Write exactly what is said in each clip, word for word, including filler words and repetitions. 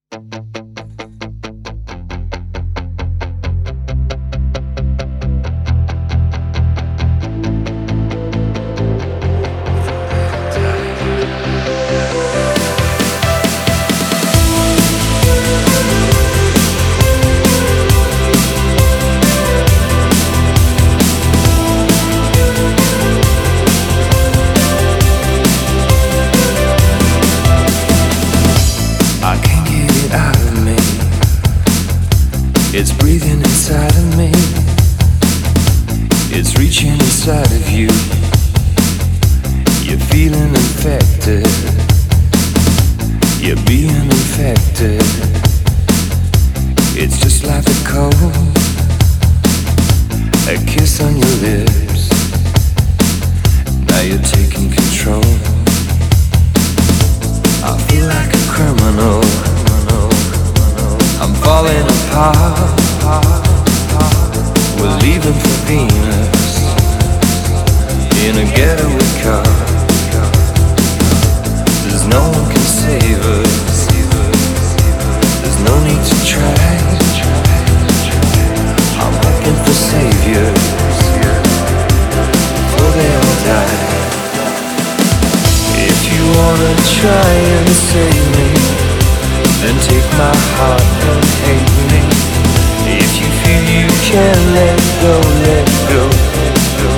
It's breathing inside of me. It's reaching inside of you. You're feeling infected. You're being infected. It's just like a cold, a kiss on your lips. Now you're taking control. I feel like a criminal. I'm falling apart. We're leaving for Venus in a getaway car. There's no one can save us. There's no need to try. I'm looking for saviors before they all die. If you wanna try and save me, then take my heart and hate me. If you feel you can let go, let go, let go.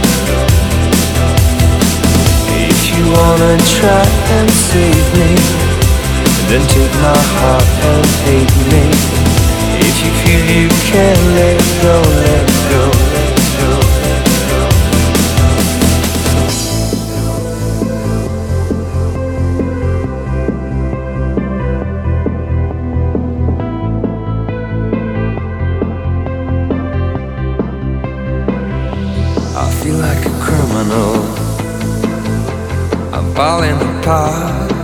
If you wanna try and save me, then take my heart and hate me. If you feel you can let go, let go, let go, let go. I feel like a criminal. I'm falling apart.